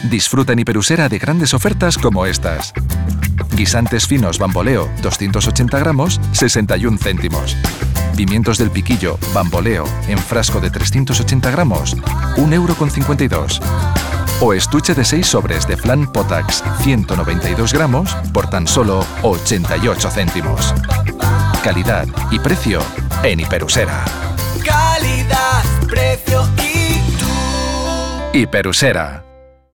Disfruta en Hiperusera de grandes ofertas como estas. Guisantes finos Bamboleo, 280 gramos, 61 céntimos. Pimientos del piquillo Bamboleo, en frasco de 380 gramos, 1,52 €. O estuche de 6 sobres de flan Potax, 192 gramos, por tan solo 88 céntimos. Calidad y precio en Hiperusera. Calidad, precio y tú. Hiperusera.